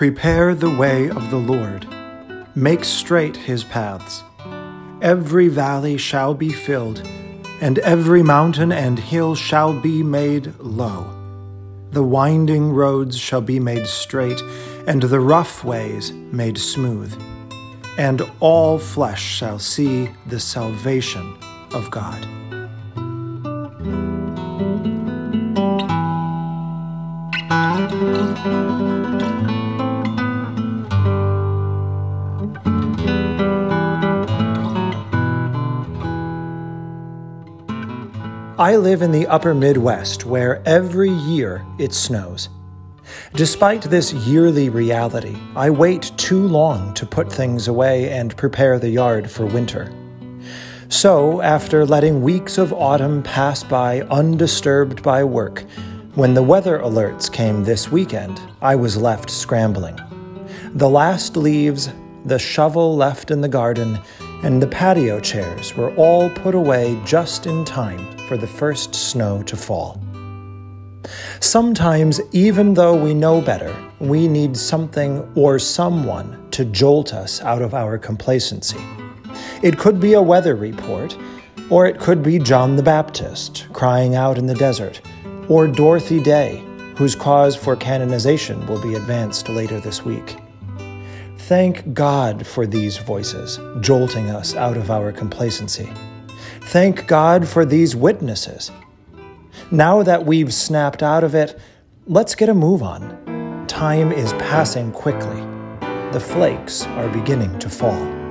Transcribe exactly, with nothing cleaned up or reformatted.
Prepare the way of the Lord. Make straight his paths. Every valley shall be filled, and every mountain and hill shall be made low. The winding roads shall be made straight, and the rough ways made smooth. And all flesh shall see the salvation of God. I live in the upper Midwest, where every year it snows. Despite this yearly reality, I wait too long to put things away and prepare the yard for winter. So, after letting weeks of autumn pass by undisturbed by work, when the weather alerts came this weekend, I was left scrambling. The last leaves, the shovel left in the garden, and the patio chairs were all put away just in time for the first snow to fall. Sometimes, even though we know better, we need something or someone to jolt us out of our complacency. It could be a weather report, or it could be John the Baptist crying out in the desert, or Dorothy Day, whose cause for canonization will be advanced later this week. Thank God for these voices, jolting us out of our complacency. Thank God for these witnesses. Now that we've snapped out of it, let's get a move on. Time is passing quickly. The flakes are beginning to fall.